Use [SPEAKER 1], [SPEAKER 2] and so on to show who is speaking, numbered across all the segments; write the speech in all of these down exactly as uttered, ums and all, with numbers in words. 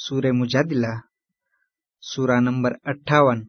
[SPEAKER 1] सूरे मुजादिला सूरा नंबर अट्ठावन।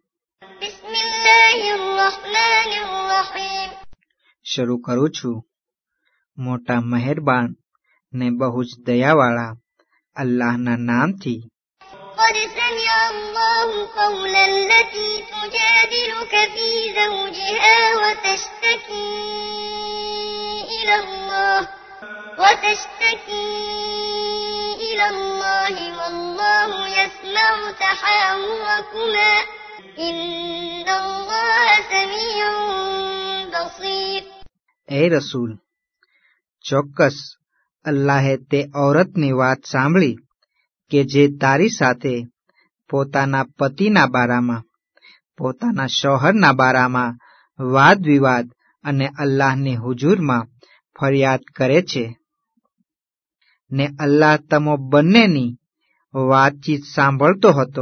[SPEAKER 1] શરૂ કરું છું મોટા મહેરબાન ને બહુ જ દયાવાળા અલ્લાહના નામથી.
[SPEAKER 2] قد سمع الله قول التي تجادلك في زوجها وتشتكي إلى الله وتشتكي إلى الله والله يسمع تحاوركما إن الله سميع بصير.
[SPEAKER 1] એ રસૂલ, ચોક્કસ અલ્લાહે તે ઔરતની વાત સાંભળી કે જે તારી સાથે પોતાના પતિના બારામાં, પોતાના શોહરના બારામાં વાદ વિવાદ અને અલ્લાહની હુજુરમાં ફરિયાદ કરે છે, ને અલ્લાહ તમો બંનેની વાતચીત સાંભળતો હતો.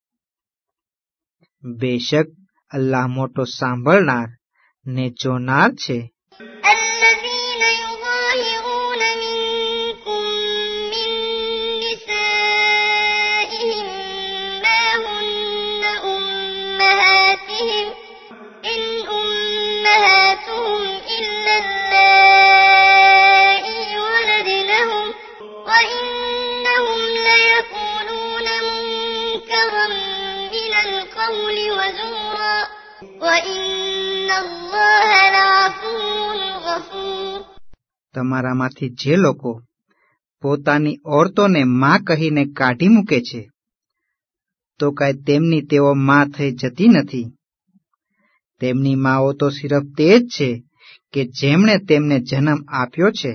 [SPEAKER 1] બેશક અલ્લાહ મોટો સાંભળનાર ને જોનાર છે. તમારામાંથી જે લોકો પોતાની ઓરતોને માં કહીને કાઢી મૂકે છે, તો કાંઈ તેમની તેઓ માં થઈ જતી નથી. તેમની માઓ તો સિર્ફ તે જ છે કે જેમણે તેમને જન્મ આપ્યો છે.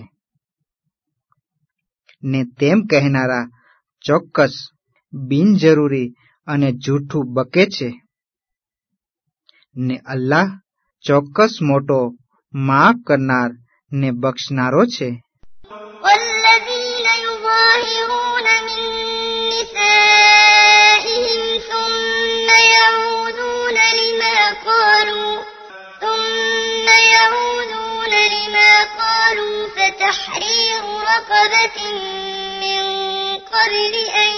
[SPEAKER 1] ને તેમ કહેનારા ચોક્કસ બિનજરૂરી અને જૂઠું બકે છે. ને અલ્લાહ ચોક્કસ મોટો માફ કરનાર ને બક્ષનારો છે.
[SPEAKER 2] والذين يظاهرون من نسائهم ثم يعودون لما قالوا ثم يعودون لما قالوا فتحرير رقبة من قبل أن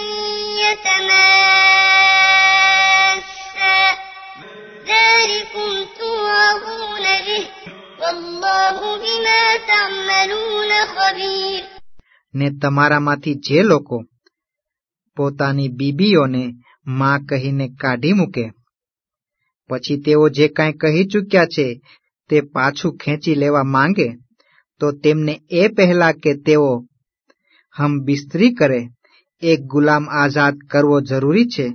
[SPEAKER 2] يتماسا ذلكم توعظون به والله بما تعملون خبير.
[SPEAKER 1] ને તમારામાંથી જે લોકો પોતાની બીબીઓને માં કહીને કાઢી મૂકે, પછી તેઓ જે કાંઈ કહી ચૂક્યા છે તે પાછું ખેંચી લેવા માંગે, તો તેમને એ પહેલા કે તેઓ હમ બિસ્તરી કરે એક ગુલામ આઝાદ કરવો જરૂરી છે.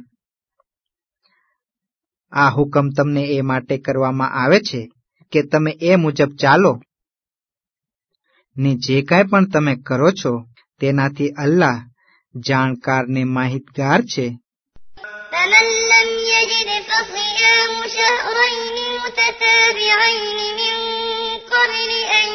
[SPEAKER 1] આ હુકમ તમને એ માટે કરવામાં આવે છે કે તમે એ મુજબ ચાલો. ને જે કાંઈ પણ તમે કરો છો તેનાથી અલ્લાહ જાણકાર ને માહિતગાર છે.
[SPEAKER 2] فمن لم يجد فصيام شهرين متتابعين من قبل أن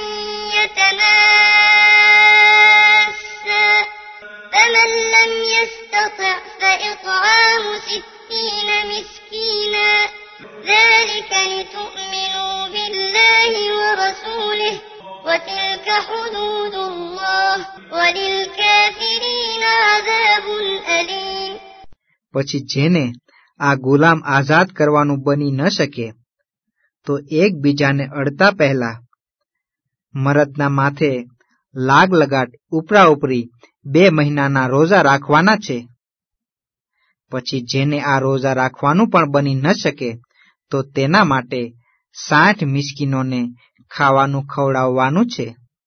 [SPEAKER 2] يتماسا فمن لم يستطع فإطعام ستين مسكينا ذلك لتؤمنوا بالله ورسوله وتلك حدود الله وللكافرين عذاب أليم.
[SPEAKER 1] પછી જેને આ ગુલામ આઝાદ કરવાનું બની ન શકે, તો એકબીજાને અડતા પહેલા મરદના માથે લાગ લગાટ ઉપરા ઉપરી બે મહિનાના રોઝા રાખવાના છે. પછી જેને આ રોઝા રાખવાનું પણ બની ન શકે, તો તેના માટે સાઠ મિસ્કીનોને ખાવાનું ખવડાવવાનું છે.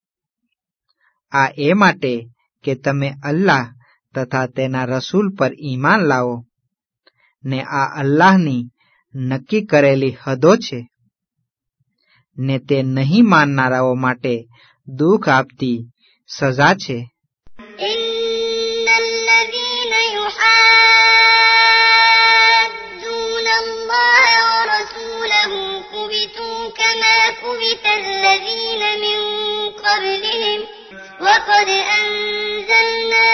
[SPEAKER 1] આ એ માટે કે તમે અલ્લાહ તથા તેના રસૂલ પર ઈમાન લાવો, ને આ અલ્લાહની નક્કી કરેલી હદો છે, ને તે નહીં માનનારાઓ માટે દુઃખ આપતી સજા છે.
[SPEAKER 2] وقد أنزلنا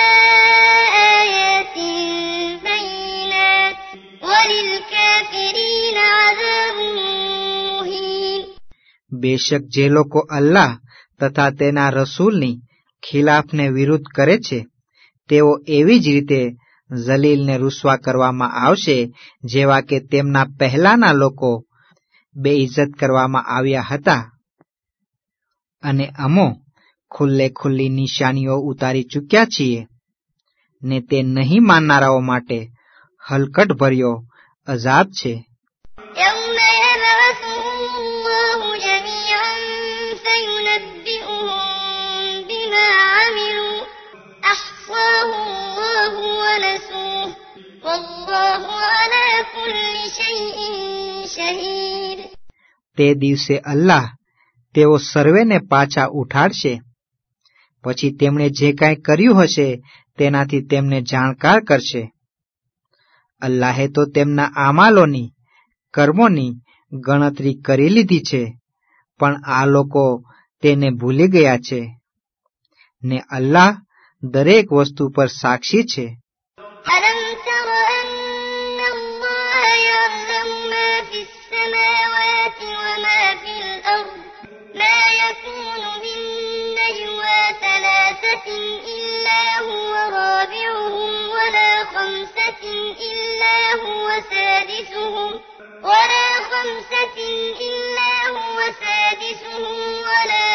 [SPEAKER 2] آيات بينات وللكافرين عذاب مهين.
[SPEAKER 1] બેશક જે લોકો અલ્લાહ તથા તેના રસૂલની ખિલાફને વિરુદ્ધ કરે છે, તેઓ એવી જ રીતે જલીલ ને રૂસવા કરવામાં આવશે, જેવા કે તેમના પહેલાના લોકો બેઇજ્જત કરવામાં આવ્યા હતા. અને અમો ખુલ્લે ખુલ્લી નિશાનીઓ ઉતારી ચૂક્યા છીએ, ને તે નહીં માનનારાઓ માટે હલકટ ભર્યો અઝાબ છે.
[SPEAKER 2] يوم يبعثهم الله جميعا فينبئهم بما عملوا أحصاه الله ونسوه والله على كل شيء شهيد.
[SPEAKER 1] તે દિવસે અલ્લાહ તેઓ સર્વેને પાછા ઉઠાડશે, પછી તેમણે જે કાંઈ કર્યું હશે તેનાથી તેમને જાણકાર કરશે. અલ્લાહે તો તેમના આમાલોની, કર્મોની ગણતરી કરી લીધી છે, પણ આ લોકો તેને ભૂલી ગયા છે, ને અલ્લાહ દરેક વસ્તુ પર સાક્ષી છે.
[SPEAKER 2] ألم تر أن الله يعلم ما في السماوات وما في الأرض ما يكون من نجوى ثلاثة إلا هو رابعهم ولا خمسة إلا هو سادسهم ولا خمسة إلا هو سادسهم ولا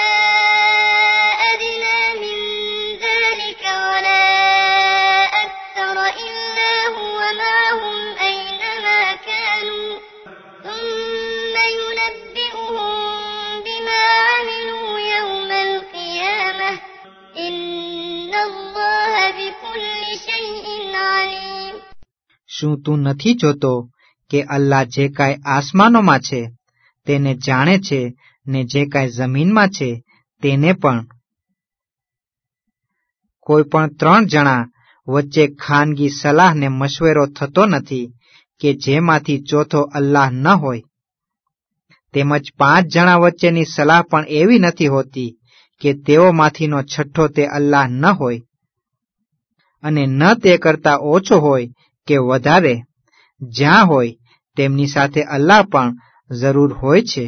[SPEAKER 2] أدنى من ذلك ولا أكثر إلا هو معهم أينما كانوا ثم ينبئهم بما عملوا يوم القيامة إن الله بكل شيء عليم.
[SPEAKER 1] શું તું નથી જોતો કે અલ્લાહ જે કાંઈ આસમાનોમાં છે તેને જાણે છે, ને જે કાંઈ જમીનમાં છે તેને પણ. કોઈ પણ ત્રણ જણા વચ્ચે ખાનગી સલાહ ને મશવરો થતો નથી કે જેમાંથી ચોથો અલ્લાહ ન હોય. તેમજ પાંચ જણા વચ્ચેની સલાહ પણ એવી નથી હોતી કે તેઓમાંથીનો છઠ્ઠો તે અલ્લાહ ન હોય, અને ન તે કરતા ઓછો હોય કે વધારે. જ્યાં હોય તેમની સાથે અલ્લાહ પણ જરૂર હોય છે.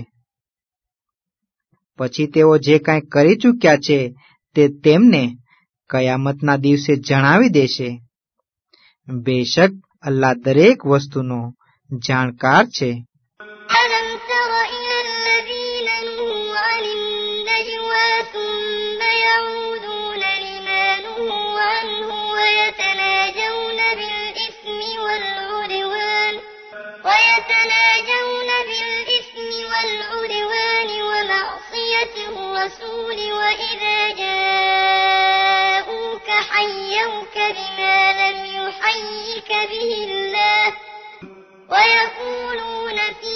[SPEAKER 1] પછી તેઓ જે કાંઈ કરી ચૂક્યા છે તે તેમને કયામતના દિવસે જણાવી દેશે. બેશક અલ્લાહ દરેક વસ્તુનો જાણકાર છે.
[SPEAKER 2] ألم تر إلى الذين نهوا عن النجوى ثم يعودون لما نهوا عنه ويتناجون بالإثم والعدوان ويتناجون بالإثم والعدوان ومعصية الرسول وإذا جاءوك حيوك بما لم يحيك به الله ويقولون في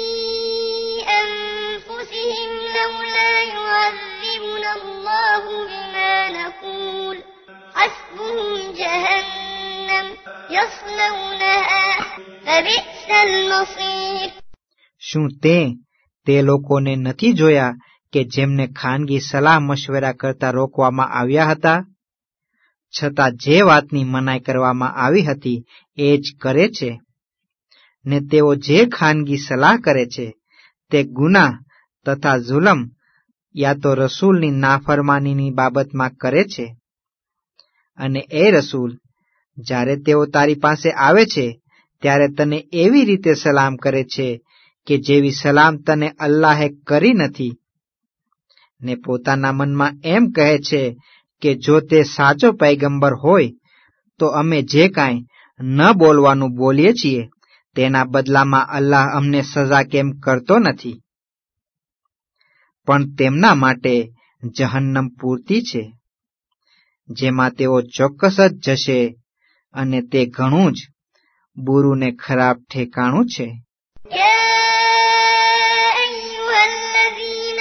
[SPEAKER 2] أنفسهم لولا يعذبنا الله بما نقول حسبهم جهنم يصلونها فبئس المصير.
[SPEAKER 1] શું તે તે લોકોને નથી જોયા કે જેમને ખાનગી સલાહ મશવરા કરતા રોકવામાં આવ્યા હતા, છતાં જે વાતની મનાઈ કરવામાં આવી હતી એ જ કરે છે? ને તેઓ જે ખાનગી સલાહ કરે છે તે ગુનાહ તથા જુલમ યા તો રસૂલની નાફરમાનીની બાબતમાં કરે છે. અને એ રસૂલ, જ્યારે તેઓ તારી પાસે આવે છે ત્યારે તને એવી રીતે સલામ કરે છે કે જેવી સલામ તને અલ્લાહે કરી નથી, ને પોતાના મનમાં એમ કહે છે કે જો તે સાચો પૈગંબર હોય તો અમે જે કાંઈ ન બોલવાનું બોલીએ છીએ તેના બદલામાં અલ્લાહ અમને સજા કેમ કરતો નથી. પણ તેમના માટે જહન્નમ પૂરતી છે, જેમાં તેઓ ચોક્કસ જ જશે, અને તે ઘણું જ બુરું ને ખરાબ ઠેકાણું છે.
[SPEAKER 2] يا أيها الذين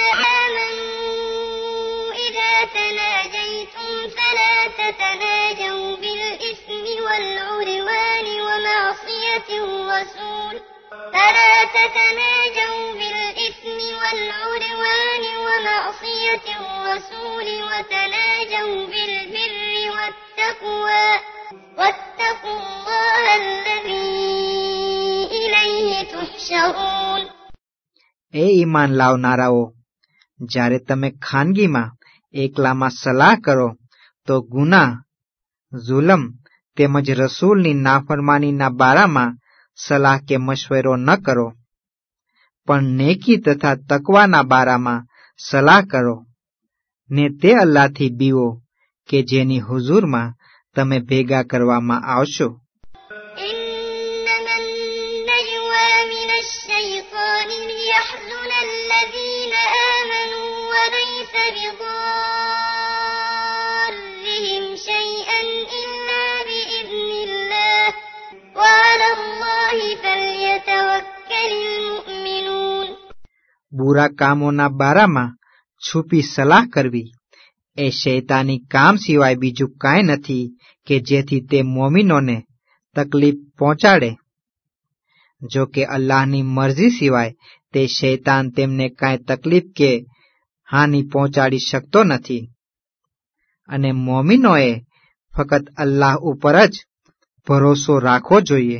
[SPEAKER 2] آمنوا إذا تناجيتم فلا تتناجوا بالإثم والعدوان ومعصية الرسول فلا تتناجوا بالإثم والعدوان ومعصية الرسول وتناجوا بالبر والتقوى واتقوا الله الذي إليه تحشرون.
[SPEAKER 1] એ ઈમાન લાવનારાઓ, જ્યારે તમે ખાનગીમાં એકલામાં સલાહ કરો તો ગુનાહ, જુલમ તેમજ રસૂલની નાફરમાનીના બારામાં સલાહ કે મશવરો ન કરો, પણ નેકી તથા તકવાના બારામાં સલાહ કરો, ને તે અલ્લાહથી બીવો કે જેની હુઝુરમાં તમે ભેગા કરવામાં આવશો.
[SPEAKER 2] إنما النجوى من الشيطان ليحزن الذين آمنوا وليس بضارهم شيئا إلا بإذن الله وعلى الله فليتوكل المؤمنون.
[SPEAKER 1] બુરા કામોના બારામાં છુપી સલાહ કરવી એ શૈતાની કામ સિવાય બીજું કાંઈ નથી કે જેથી તે મોમીનોને તકલીફ પહોંચાડે. જો કે અલ્લાહની મરજી સિવાય તે શૈતાન તેમને કાંઈ તકલીફ કે હાનિ પહોંચાડી શકતો નથી, અને મોમીનોએ ફક્ત અલ્લાહ ઉપર જ ભરોસો રાખવો જોઈએ.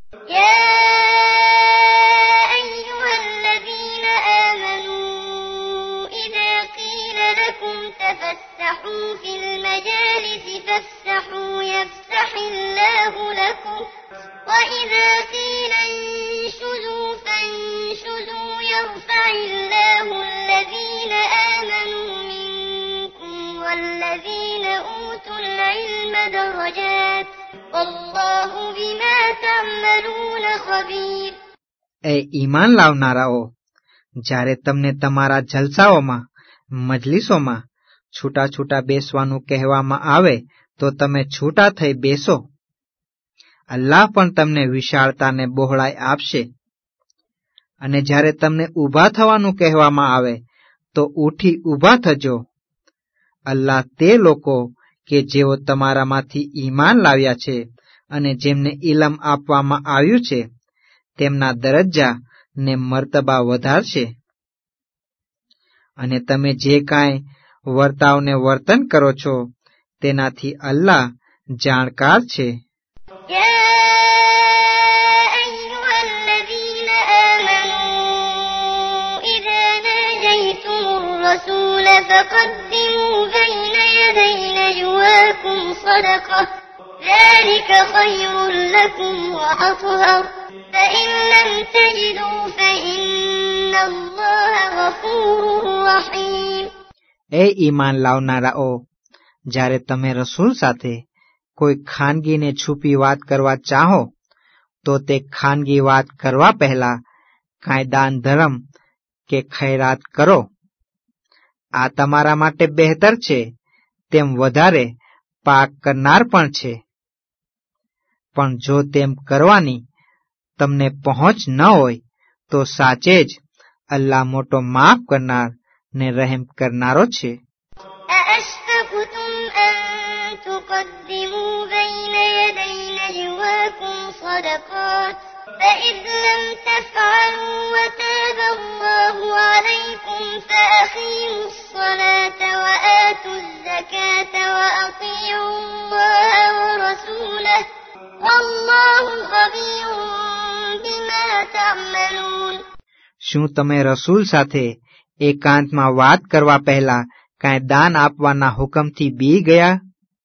[SPEAKER 2] تفسحوا في المجالس فافسحوا يفسح الله لكم وإذا قيل انشزوا فانشزوا يرفع الله الذين آمنوا منكم والذين أوتوا العلم درجات والله بما تعملون خبير.
[SPEAKER 1] એ ઈમાન લાવનારાઓ, જ્યારે તમને તમારા જલસાઓમાં, મજલિસોમાં છૂટા છૂટા બેસવાનું કહેવામાં આવે તો તમે છૂટા થઈ બેસો. અલ્લાહ પણ તમને વિશાળતાને બહોળાઈ આપશે. અને જ્યારે તમને ઊભા થવાનું કહેવામાં આવે તો ઉઠી ઊભા થજો. અલ્લાહ તે લોકો કે જેઓ તમારામાંથી ઈમાન લાવ્યા છે અને જેમને ઇલમ આપવામાં આવ્યું છે તેમના દરજ્જા ને મર્તબા વધારશે. અને તમે જે કાંઈ વર્તાવને વર્તન કરો છો તેનાથી અલ્લાહ જાણકાર છે.
[SPEAKER 2] الرسول فقدموا بين يدي نجواكم صدقة ذلك خير لكم وأطهر فإن لم تجدوا فإن الله غفور رحيم.
[SPEAKER 1] એ ઈમાન લાવનારાઓ, જ્યારે તમે રસૂલ સાથે કોઈ ખાનગી ને છુપી વાત કરવા ચાહો તો તે ખાનગી વાત કરવા પહેલા કાંઈ દાન ધર્મ કે ખૈરાત કરો. આ તમારા માટે બહેતર છે, તેમ વધારે પાક કરનાર પણ છે. પણ જો તેમ કરવાની તમને પહોંચ ન હોય તો સાચે જ અલ્લાહ મોટો માફ કરનાર ને રહેમ કરનારો છે.
[SPEAKER 2] أأشفقتم أن تقدموا بين يدي نجواكم صدقات فإذ لم تفعلوا وتاب الله عليكم فأقيموا الصلاة وآتوا الزكاة وأطيعوا الله ورسوله والله خبير بما تعملون.
[SPEAKER 1] શું તમે રસૂલ સાથે એકાંતમાં વાત કરવા પહેલા કાંઈ દાન આપવાના હુકમથી બી ગયા?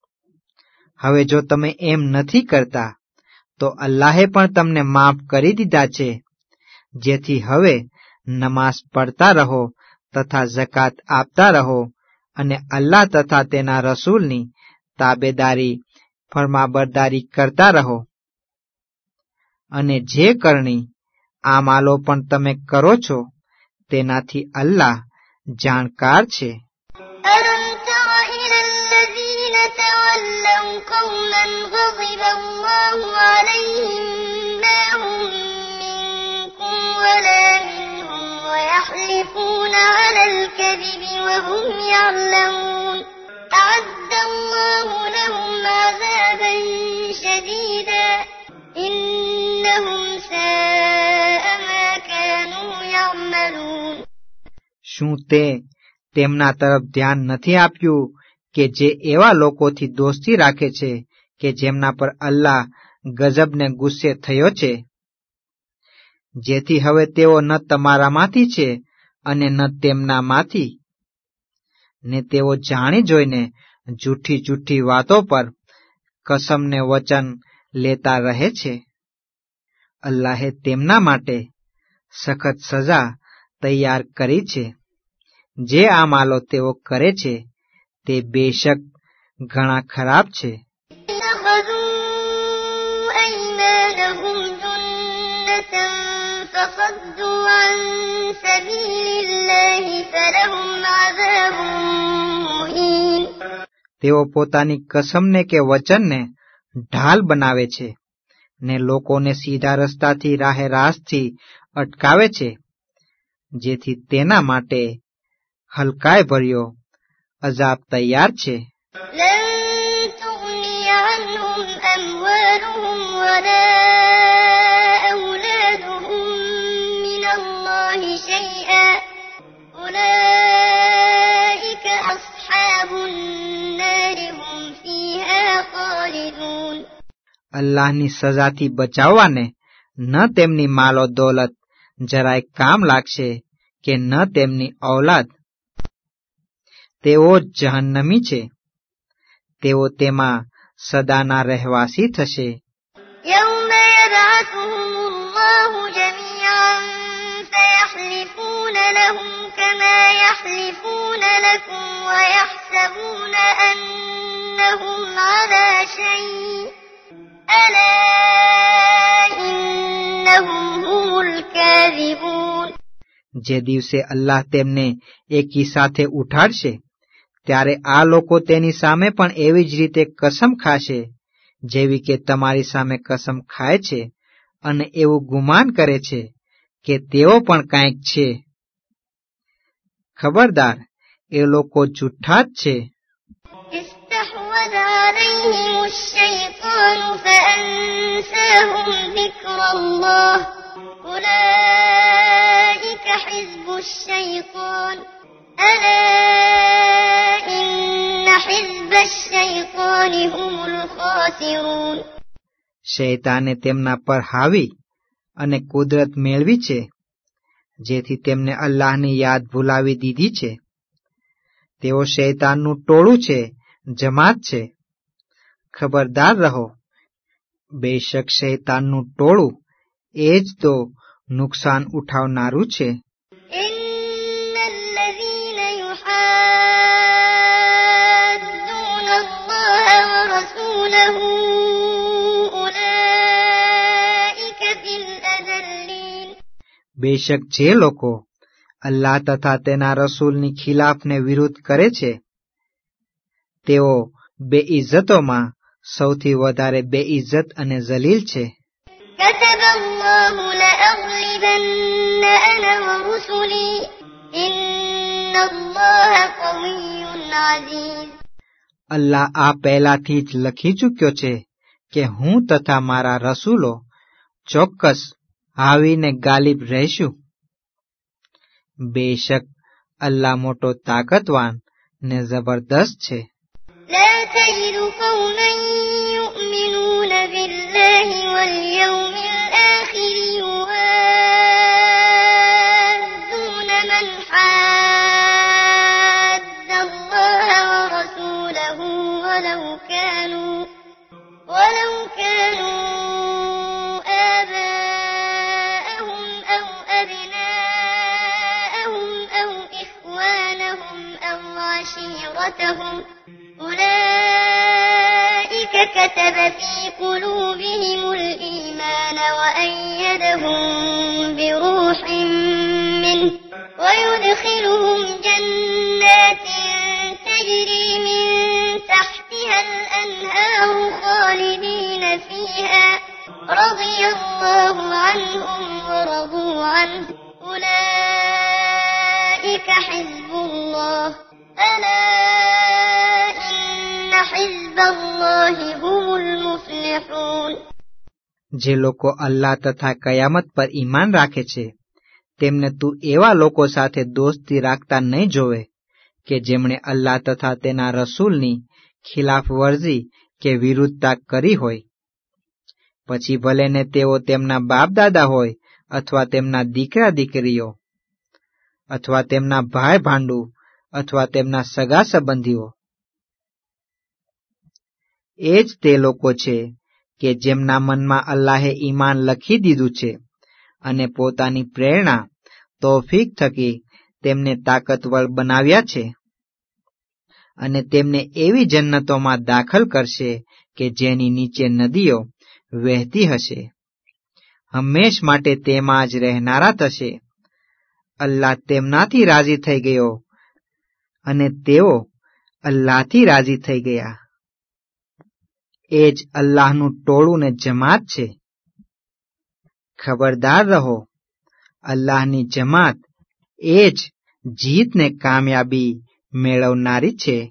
[SPEAKER 1] હવે જો તમે એમ નથી કરતા તો અલ્લાહે પણ તમને માફ કરી દીધા છે. જેથી હવે નમાઝ પડતા રહો તથા ઝકાત આપતા રહો અને અલ્લાહ તથા તેના રસૂલની તાબેદારી ફરમાબરદારી કરતા રહો. અને જે કરણી આમાલો પણ તમે કરો છો તેનાથી અલ્લાહ જાણકાર છે.
[SPEAKER 2] ألم تر إلى الذين تولوا قوما غضب الله عليهم ما هم منكم ولا منهم ويحلفون على الكذب وهم يعلمون أعد الله لهم عذابا شديدا إنهم ساء ما كانوا يعملون.
[SPEAKER 1] શું તે તેમના તરફ ધ્યાન નથી આપ્યું કે જે એવા લોકોથી દોસ્તી રાખે છે કે જેમના પર અલ્લાહ ગજબને ગુસ્સે થયો છે? જેથી હવે તેઓ ન તમારામાંથી છે અને ન તેમનામાંથી, ને તેઓ જાણી જોઈને જૂઠી જૂઠી વાતો પર કસમને વચન લેતા રહે છે. અલ્લાહે તેમના માટે સખત સજા તૈયાર કરી છે. જે આ માલો તેઓ કરે છે તે બેશક ઘણા ખરાબ છે. તેઓ પોતાની કસમને કે વચનને ઢાલ બનાવે છે ને લોકોને સીધા રસ્તાથી રાહે રાસથી અટકાવે છે, જેથી તેના માટે હલકાઈ ભર્યો અજાબ તૈયાર છે. અલ્લાહની સજાથી બચાવવાને ન તેમની માલો દોલત જરાય કામ લાગશે કે ન તેમની ઔલાદ. તેઓ જ જહન્નમી છે. તેઓ તેમાં સદાના રહેવાસી થશે. જે દિવસે અલ્લાહ તેમને એકી સાથે ઉઠાડશે ત્યારે આ લોકો તેની સામે પણ એવી જ રીતે કસમ ખાશે જેવી કે તમારી સામે કસમ ખાય છે, અને એવું ગુમાન કરે છે કે તેઓ પણ કાંઈક છે. ખબરદાર, એ લોકો જુઠ્ઠા જ છે. શૈતાને તેમના પર હાવી અને કુદરત મેળવી છે, જેથી તેમને અલ્લાહની યાદ ભૂલાવી દીધી છે. તેઓ શૈતાનનું ટોળું છે, જમાત છે. ખબરદાર રહો, બેશક શૈતાનનું ટોળું એ જ તો નુકસાન ઉઠાવનારું છે. બેશક જે લોકો અલ્લાહ તથા તેના રસૂલની ખિલાફને વિરુદ્ધ કરે છે તેઓ બેઇજ્જતોમાં સૌથી વધારે બેઇજ્જત અને જલીલ છે. અલ્લાહ આ પહેલાથી જ લખી ચૂક્યો છે કે હું તથા મારા રસૂલો ચોક્કસ આવીને ગાલિબ રહેશું. બેશક અલ્લાહ મોટો તાકતવાન ને જબરદસ્ત છે.
[SPEAKER 2] كتب في قلوبهم الإيمان وأيدهم بروح منه ويدخلهم جنات تجري من تحتها الأنهار خالدين فيها رضي الله عنهم ورضوا عنه أولئك حزب الله ألا إن حزب الله هم المفلحون.
[SPEAKER 1] જે લોકો અલ્લાહ તથા કયામત પર ઈમાન રાખે છે તેમને તું એવા લોકો સાથે દોસ્તી રાખતા નહીં જોવે કે જેમણે અલ્લાહ તથા તેના રસૂલની ખિલાફ વર્જી કે વિરુદ્ધતા કરી હોય, પછી ભલે ને તેઓ તેમના બાપ દાદા હોય અથવા તેમના દીકરા દીકરીઓ અથવા તેમના ભાઈ ભાંડુ અથવા તેમના સગા સંબંધીઓ. એ જ તે લોકો છે કે જેમના મનમાં અલ્લાહે ઈમાન લખી દીધું છે અને પોતાની પ્રેરણા તૌફીક થકી તેમને તાકતવર બનાવ્યા છે, અને તેમને એવી જન્નતોમાં દાખલ કરશે કે જેની નીચે નદીઓ વહેતી હશે. હંમેશ માટે તેમાં જ રહેનારા થશે. અલ્લાહ તેમનાથી રાજી થઈ ગયો અને તેઓ અલ્લાહથી રાજી થઈ ગયા. એ જ અલ્લાહનું ટોળું ને જમાત છે. ખબરદાર રહો, અલ્લાહની જમાત એ જ જીતને કામયાબી મેળવનારી છે.